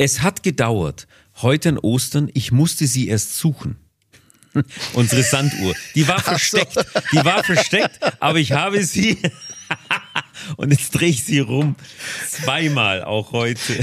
Es hat gedauert. Heute an Ostern, ich musste sie erst suchen. Unsere Sanduhr. Die war versteckt. Die war versteckt, aber ich habe sie. Und jetzt drehe ich sie rum. Zweimal auch heute.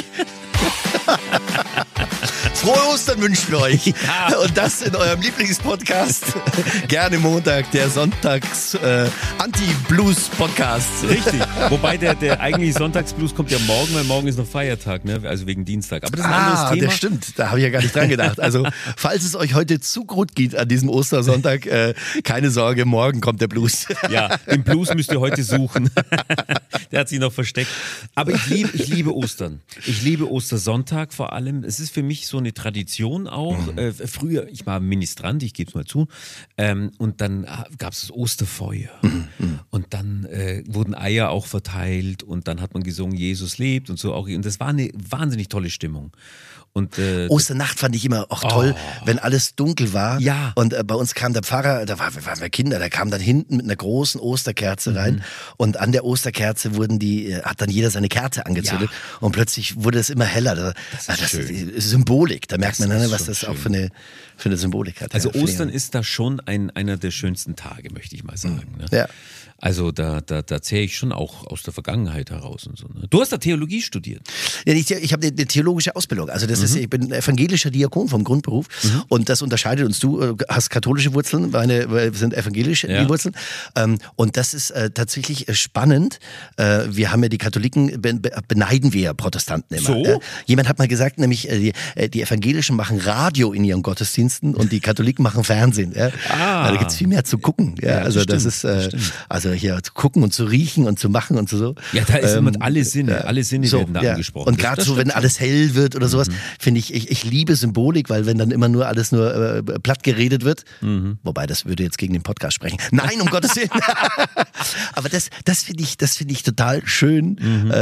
Frohe Ostern wünschen wir euch. Ja. Und das in eurem Lieblingspodcast. Gerne Montag, der Sonntags Anti-Blues-Podcast. Richtig. Wobei der eigentliche Sonntagsblues kommt ja morgen, weil morgen ist noch Feiertag, ne? Also wegen Dienstag. Aber das ist ein anderes Thema. Das stimmt. Da habe ich ja gar nicht dran gedacht. Also, falls es euch heute zu gut geht an diesem Ostersonntag, keine Sorge, morgen kommt der Blues. Ja, den Blues müsst ihr heute suchen. Der hat sich noch versteckt. Aber ich liebe Ostern. Ich liebe Ostersonntag vor allem. Es ist für mich so eine Tradition auch. Früher, ich war Ministrant, ich gebe es mal zu. Und dann gab es das Osterfeuer. Und dann wurden Eier auch verteilt. Und dann hat man gesungen, Jesus lebt und so auch. Und das war eine wahnsinnig tolle Stimmung. Und, Osternacht fand ich immer auch toll, wenn alles dunkel war. Ja. Und bei uns kam der Pfarrer, da waren wir Kinder, der kam dann hinten mit einer großen Osterkerze rein. Und an der Osterkerze hat dann jeder seine Kerze angezündet. Ja. Und plötzlich wurde es immer heller. Das ist Symbolik. Da merkt man, was das auch für eine Symbolik hat. Also Ostern ist da schon einer der schönsten Tage, möchte ich mal sagen. Ne? Ja. Also da zähle ich schon auch aus der Vergangenheit heraus und so. Ne? Du hast da Theologie studiert. Ja, ich habe eine theologische Ausbildung. Also ich bin evangelischer Diakon vom Grundberuf und das unterscheidet uns. Du hast katholische Wurzeln, wir sind evangelisch die Wurzeln. Und das ist tatsächlich spannend. Wir haben ja die Katholiken, beneiden wir ja Protestanten immer. So? Jemand hat mal gesagt, nämlich die Evangelischen machen Radio in ihren Gottesdiensten und die Katholiken machen Fernsehen. Ja? Da gibt es viel mehr zu gucken. Ja? Also das ist also hier zu gucken und zu riechen und zu machen und so. Ja, da ist immer alle Sinne werden da angesprochen. Und gerade so, wenn alles hell wird oder sowas, finde ich liebe Symbolik, weil wenn dann immer nur alles nur platt geredet wird, wobei das würde jetzt gegen den Podcast sprechen. Nein, um Gottes Willen. Aber das finde ich total schön,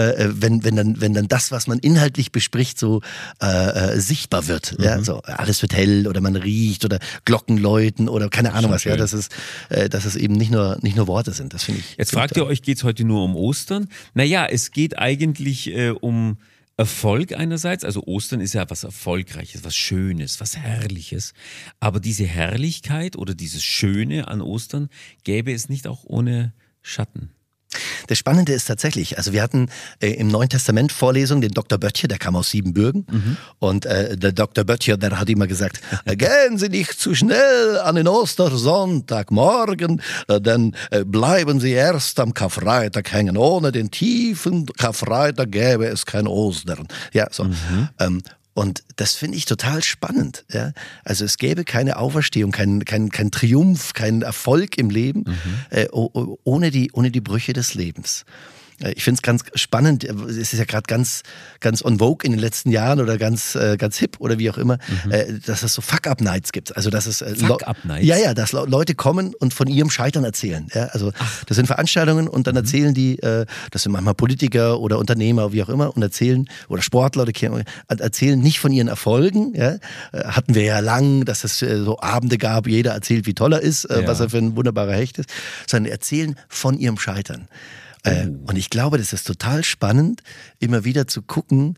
wenn dann das, was man inhaltlich bespricht, so sichtbar wird. Ja, so alles wird hell oder man riecht oder Glocken läuten oder keine Ahnung was. Ja, dass es eben nicht nur Worte sind. Das finde ich. Jetzt fragt ihr euch, geht es heute nur um Ostern? Naja, es geht eigentlich um Erfolg einerseits, also Ostern ist ja was Erfolgreiches, was Schönes, was Herrliches. Aber diese Herrlichkeit oder dieses Schöne an Ostern gäbe es nicht auch ohne Schatten. Das Spannende ist tatsächlich, also wir hatten im Neuen Testament Vorlesungen den Dr. Böttcher, der kam aus Siebenbürgen und der Dr. Böttcher, der hat immer gesagt, gehen Sie nicht zu schnell an den Ostersonntagmorgen, denn bleiben Sie erst am Karfreitag hängen. Ohne den tiefen Karfreitag gäbe es kein Ostern. Ja, so. Und das finde ich total spannend. Ja? Also es gäbe keine Auferstehung, kein Triumph, kein Erfolg im Leben ohne die Brüche des Lebens. Ich finde es ganz spannend, es ist ja gerade ganz on vogue in den letzten Jahren oder ganz hip oder wie auch immer, dass es so Fuck-Up-Nights gibt. Also dass es Fuck-Up-Nights? Ja, dass Leute kommen und von ihrem Scheitern erzählen. Ja? Also das sind Veranstaltungen und dann erzählen die, das sind manchmal Politiker oder Unternehmer, wie auch immer, und erzählen, oder Sportler, erzählen nicht von ihren Erfolgen. Ja? Hatten wir ja lang, dass es so Abende gab, jeder erzählt, wie toll er ist, was er für ein wunderbarer Hecht ist, sondern erzählen von ihrem Scheitern. Und ich glaube, das ist total spannend, immer wieder zu gucken,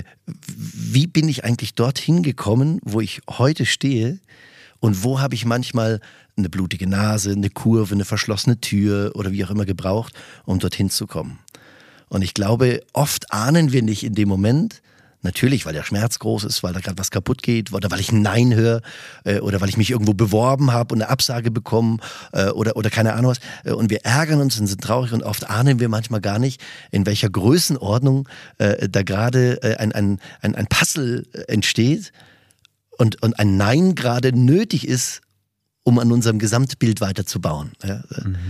wie bin ich eigentlich dorthin gekommen, wo ich heute stehe und wo habe ich manchmal eine blutige Nase, eine Kurve, eine verschlossene Tür oder wie auch immer gebraucht, um dorthin zu kommen. Und ich glaube, oft ahnen wir nicht in dem Moment, natürlich, weil der Schmerz groß ist, weil da gerade was kaputt geht oder weil ich ein Nein höre oder weil ich mich irgendwo beworben habe und eine Absage bekomme oder keine Ahnung was. Und wir ärgern uns und sind traurig und oft ahnen wir manchmal gar nicht, in welcher Größenordnung da gerade ein Puzzle entsteht und ein Nein gerade nötig ist, um an unserem Gesamtbild weiterzubauen. Ja?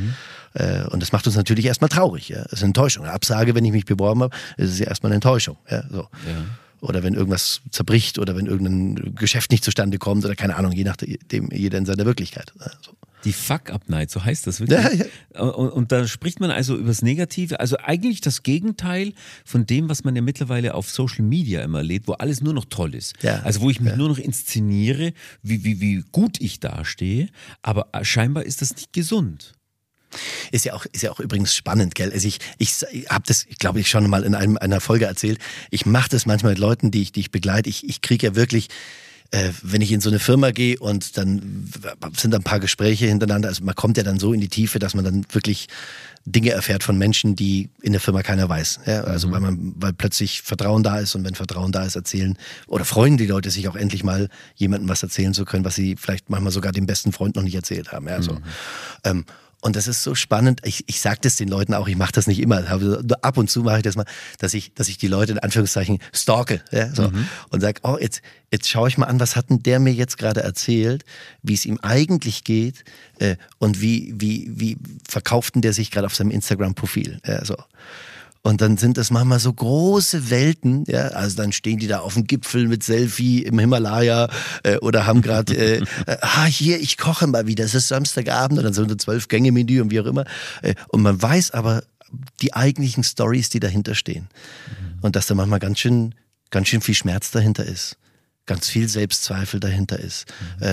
Und das macht uns natürlich erstmal traurig. Ja? Das ist eine Enttäuschung. Eine Absage, wenn ich mich beworben habe, ist es ja erstmal eine Enttäuschung. Ja? So. Ja. Oder wenn irgendwas zerbricht oder wenn irgendein Geschäft nicht zustande kommt oder keine Ahnung, je nachdem, jeder in seiner Wirklichkeit. Ja, so. Die Fuck-Up-Night, so heißt das wirklich. Ja. Und da spricht man also über das Negative, also eigentlich das Gegenteil von dem, was man ja mittlerweile auf Social Media immer erlebt, wo alles nur noch toll ist. Ja. Also wo ich mich nur noch inszeniere, wie gut ich dastehe, aber scheinbar ist das nicht gesund. Ist ja auch übrigens spannend, gell? Also ich habe das, ich glaube, ich schon mal in einer Folge erzählt. Ich mache das manchmal mit Leuten, die ich begleite. Ich kriege ja wirklich, wenn ich in so eine Firma gehe und dann sind da ein paar Gespräche hintereinander, also man kommt ja dann so in die Tiefe, dass man dann wirklich Dinge erfährt von Menschen, die in der Firma keiner weiß. Ja, also weil plötzlich Vertrauen da ist und wenn Vertrauen da ist, erzählen oder freuen die Leute sich auch endlich mal jemandem was erzählen zu können, was sie vielleicht manchmal sogar dem besten Freund noch nicht erzählt haben. Ja, so. Und das ist so spannend. Ich sage das den Leuten auch, ich mache das nicht immer. Ab und zu mache ich das mal, dass ich die Leute in Anführungszeichen stalke. Ja, so. Und sage, oh, jetzt schaue ich mal an, was hat denn der mir jetzt gerade erzählt, wie es ihm eigentlich geht und wie verkauft denn der sich gerade auf seinem Instagram-Profil. Ja, so. Und dann sind das manchmal so große Welten, ja, also dann stehen die da auf dem Gipfel mit Selfie im Himalaya oder haben gerade, hier, ich koche mal wieder, es ist Samstagabend und dann so ein 12-Gänge-Menü und wie auch immer. Und man weiß aber die eigentlichen Stories, die dahinter stehen. Und dass da manchmal ganz schön viel Schmerz dahinter ist. Ganz viel Selbstzweifel dahinter ist.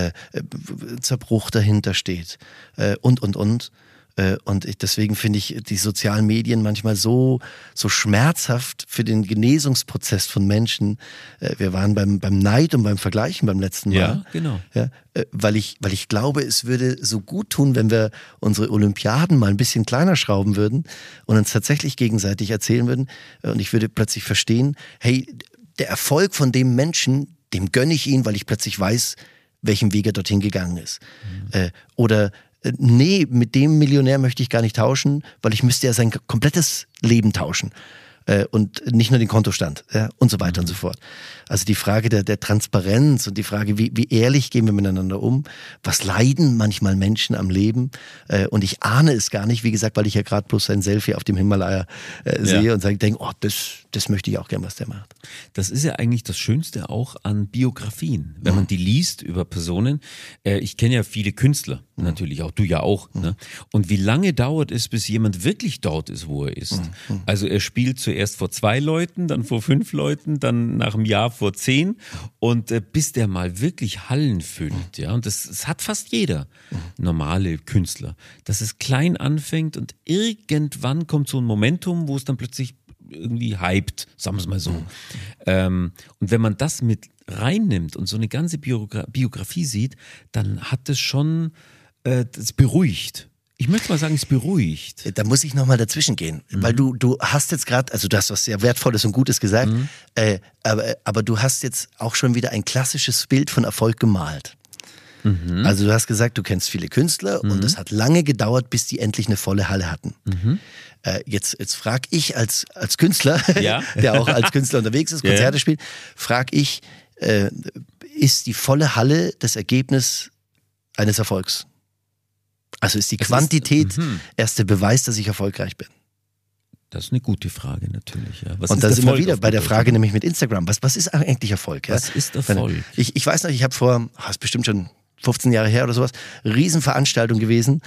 Zerbruch dahinter steht. Und. Und deswegen finde ich die sozialen Medien manchmal so schmerzhaft für den Genesungsprozess von Menschen. Wir waren beim Neid und beim Vergleichen beim letzten Mal. Ja, genau. Ja, weil ich glaube, es würde so gut tun, wenn wir unsere Olympiaden mal ein bisschen kleiner schrauben würden und uns tatsächlich gegenseitig erzählen würden. Und ich würde plötzlich verstehen, hey, der Erfolg von dem Menschen, dem gönne ich ihn, weil ich plötzlich weiß, welchen Weg er dorthin gegangen ist. Oder nee, mit dem Millionär möchte ich gar nicht tauschen, weil ich müsste ja sein komplettes Leben tauschen. Und nicht nur den Kontostand, ja, und so weiter und so fort. Also die Frage der Transparenz und die Frage, wie ehrlich gehen wir miteinander um, was leiden manchmal Menschen am Leben und ich ahne es gar nicht, wie gesagt, weil ich ja gerade bloß ein Selfie auf dem Himalaya sehe und denke, oh, das möchte ich auch gern, was der macht. Das ist ja eigentlich das Schönste auch an Biografien, wenn man die liest über Personen. Ich kenne ja viele Künstler, natürlich auch, du ja auch. Ne? Und wie lange dauert es, bis jemand wirklich dort ist, wo er ist? Also er spielt zuerst vor 2 Leuten, dann vor 5 Leuten, dann nach einem Jahr vor 10 und bis der mal wirklich Hallen füllt. Ja? Und das hat fast jeder normale Künstler, dass es klein anfängt und irgendwann kommt so ein Momentum, wo es dann plötzlich irgendwie hypt, sagen wir es mal so. Und wenn man das mit reinnimmt und so eine ganze Biografie sieht, dann hat es schon, das beruhigt. Ich möchte mal sagen, es beruhigt. Da muss ich nochmal dazwischen gehen, weil du hast jetzt gerade, also du hast was sehr Wertvolles und Gutes gesagt, aber du hast jetzt auch schon wieder ein klassisches Bild von Erfolg gemalt. Also du hast gesagt, du kennst viele Künstler und es hat lange gedauert, bis die endlich eine volle Halle hatten. Jetzt frage ich als Künstler, der auch als Künstler unterwegs ist, Konzerte spielt, frage ich, ist die volle Halle das Ergebnis eines Erfolgs? Also ist die Quantität erst der Beweis, dass ich erfolgreich bin? Das ist eine gute Frage natürlich. Ja. Und da sind wir wieder bei der Frage nämlich mit Instagram. Was ist eigentlich Erfolg? Ja? Was ist Erfolg? Ich weiß noch, ich habe ist bestimmt schon 15 Jahre her oder sowas, Riesenveranstaltung gewesen.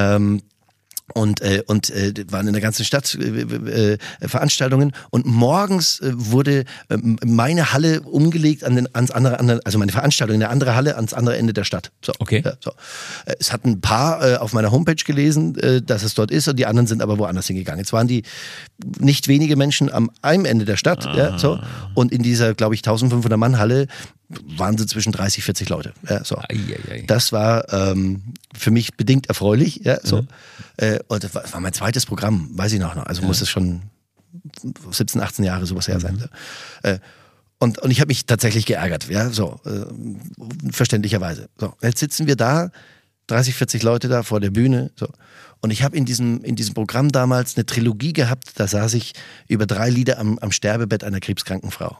Und waren in der ganzen Stadt Veranstaltungen und morgens wurde meine Halle umgelegt ans andere, also meine Veranstaltung in eine andere Halle ans andere Ende der Stadt. So. Okay. Ja, so. Es hat ein paar auf meiner Homepage gelesen, dass es dort ist und die anderen sind aber woanders hingegangen. Jetzt waren die nicht wenige Menschen am einem Ende der Stadt, ja, so, und in dieser, glaube ich, 1500 Mann Halle waren sie zwischen 30, 40 Leute. Ja, so. Das war für mich bedingt erfreulich. Ja, so. Und das war mein zweites Programm, weiß ich noch. Also muss es schon 17, 18 Jahre sowas her sein. Und ich habe mich tatsächlich geärgert, ja, so, verständlicherweise. So, jetzt sitzen wir da, 30, 40 Leute da vor der Bühne. So. Und ich habe in diesem Programm damals eine Trilogie gehabt, da saß ich über 3 Lieder am Sterbebett einer krebskranken Frau.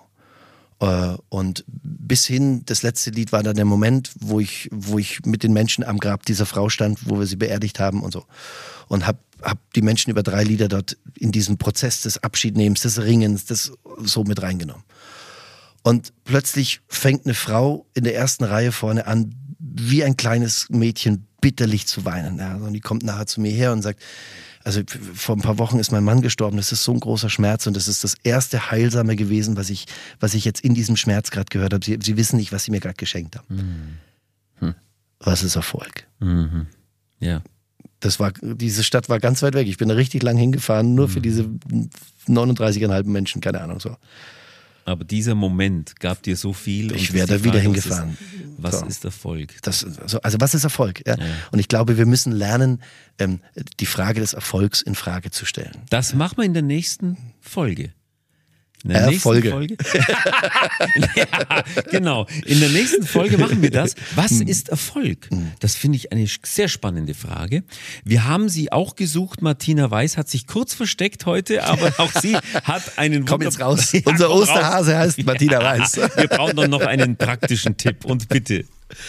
Und bis hin, das letzte Lied war dann der Moment, wo ich mit den Menschen am Grab dieser Frau stand, wo wir sie beerdigt haben und so. Und hab die Menschen über 3 Lieder dort in diesem Prozess des Abschiednehmens, des Ringens, das so mit reingenommen. Und plötzlich fängt eine Frau in der ersten Reihe vorne an, wie ein kleines Mädchen bitterlich zu weinen. Ja, und die kommt nachher zu mir her und sagt, also vor ein paar Wochen ist mein Mann gestorben, das ist so ein großer Schmerz und das ist das erste Heilsame gewesen, was ich jetzt in diesem Schmerz gerade gehört habe. Sie wissen nicht, was Sie mir gerade geschenkt haben. Was ist Erfolg? Ja. Diese Stadt war ganz weit weg. Ich bin da richtig lang hingefahren, nur für diese 39,5 Menschen, keine Ahnung so. Aber dieser Moment gab dir so viel. Ich wäre da wieder hingefahren. Was ist Erfolg? Also was ist Erfolg? Ja? Und ich glaube, wir müssen lernen, die Frage des Erfolgs in Frage zu stellen. Das machen wir in der nächsten Folge. Folge. Ja, genau. In der nächsten Folge machen wir das. Was ist Erfolg? Das finde ich eine sehr spannende Frage. Wir haben sie auch gesucht. Martina Weiß hat sich kurz versteckt heute, aber auch sie hat einen Komm jetzt raus. Unser Osterhase heißt Martina Weiß. Wir brauchen doch noch einen praktischen Tipp. Und bitte.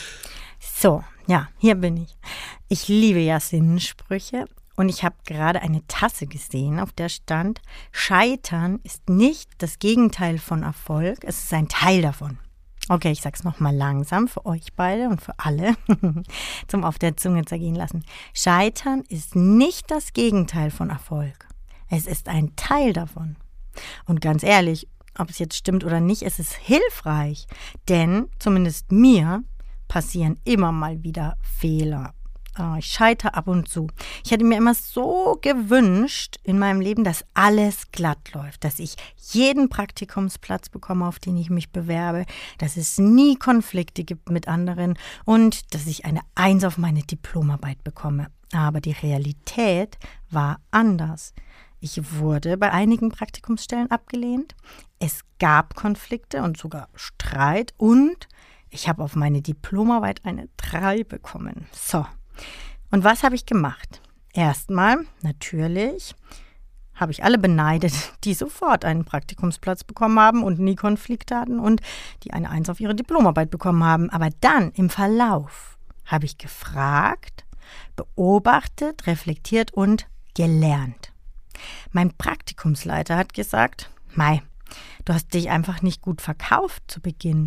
So, ja, hier bin ich. Ich liebe ja Sinnsprüche. Und ich habe gerade eine Tasse gesehen, auf der stand: Scheitern ist nicht das Gegenteil von Erfolg, es ist ein Teil davon. Okay, ich sag's nochmal langsam für euch beide und für alle zum auf der Zunge zergehen lassen. Scheitern ist nicht das Gegenteil von Erfolg, es ist ein Teil davon. Und ganz ehrlich, ob es jetzt stimmt oder nicht, es ist hilfreich, denn zumindest mir passieren immer mal wieder Fehler. Ich scheitere ab und zu. Ich hätte mir immer so gewünscht in meinem Leben, dass alles glatt läuft, dass ich jeden Praktikumsplatz bekomme, auf den ich mich bewerbe, dass es nie Konflikte gibt mit anderen und dass ich eine 1 auf meine Diplomarbeit bekomme. Aber die Realität war anders. Ich wurde bei einigen Praktikumsstellen abgelehnt. Es gab Konflikte und sogar Streit und ich habe auf meine Diplomarbeit eine 3 bekommen. So. Und was habe ich gemacht? Erstmal, natürlich, habe ich alle beneidet, die sofort einen Praktikumsplatz bekommen haben und nie Konflikte hatten und die eine 1 auf ihre Diplomarbeit bekommen haben. Aber dann im Verlauf habe ich gefragt, beobachtet, reflektiert und gelernt. Mein Praktikumsleiter hat gesagt: Mei, du hast dich einfach nicht gut verkauft zu Beginn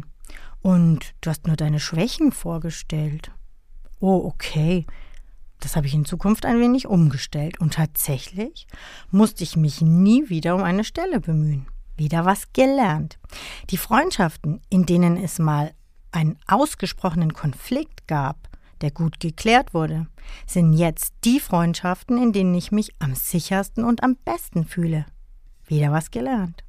und du hast nur deine Schwächen vorgestellt. Oh, okay. Das habe ich in Zukunft ein wenig umgestellt. Und tatsächlich musste ich mich nie wieder um eine Stelle bemühen. Wieder was gelernt. Die Freundschaften, in denen es mal einen ausgesprochenen Konflikt gab, der gut geklärt wurde, sind jetzt die Freundschaften, in denen ich mich am sichersten und am besten fühle. Wieder was gelernt.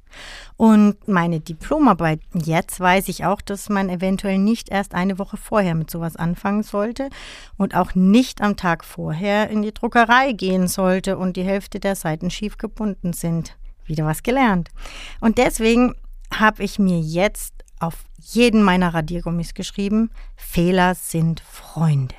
Und meine Diplomarbeit, jetzt weiß ich auch, dass man eventuell nicht erst eine Woche vorher mit sowas anfangen sollte und auch nicht am Tag vorher in die Druckerei gehen sollte und die Hälfte der Seiten schief gebunden sind. Wieder was gelernt. Und deswegen habe ich mir jetzt auf jeden meiner Radiergummis geschrieben: Fehler sind Freunde.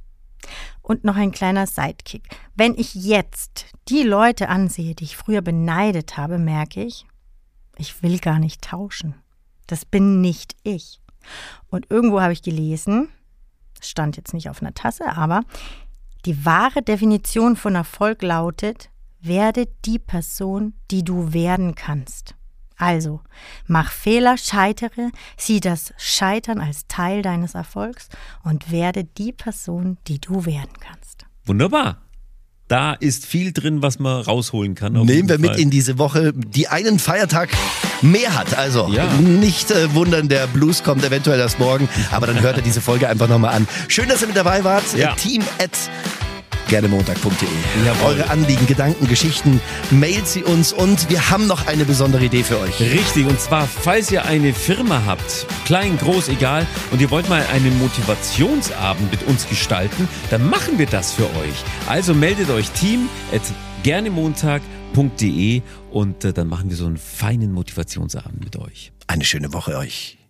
Und noch ein kleiner Sidekick. Wenn ich jetzt die Leute ansehe, die ich früher beneidet habe, merke ich will gar nicht tauschen. Das bin nicht ich. Und irgendwo habe ich gelesen, stand jetzt nicht auf einer Tasse, aber die wahre Definition von Erfolg lautet: Werde die Person, die du werden kannst. Also, mach Fehler, scheitere, sieh das Scheitern als Teil deines Erfolgs und werde die Person, die du werden kannst. Wunderbar. Da ist viel drin, was man rausholen kann. Nehmen wir mit in diese Woche, die einen Feiertag mehr hat. Also nicht wundern, der Blues kommt eventuell erst morgen, aber dann hört ihr diese Folge einfach nochmal an. Schön, dass ihr mit dabei wart. Ja. Team@gernemontag.de. Eure Anliegen, Gedanken, Geschichten, mailt sie uns und wir haben noch eine besondere Idee für euch. Richtig, und zwar, falls ihr eine Firma habt, klein, groß, egal, und ihr wollt mal einen Motivationsabend mit uns gestalten, dann machen wir das für euch. Also meldet euch team@gernemontag.de und dann machen wir so einen feinen Motivationsabend mit euch. Eine schöne Woche euch.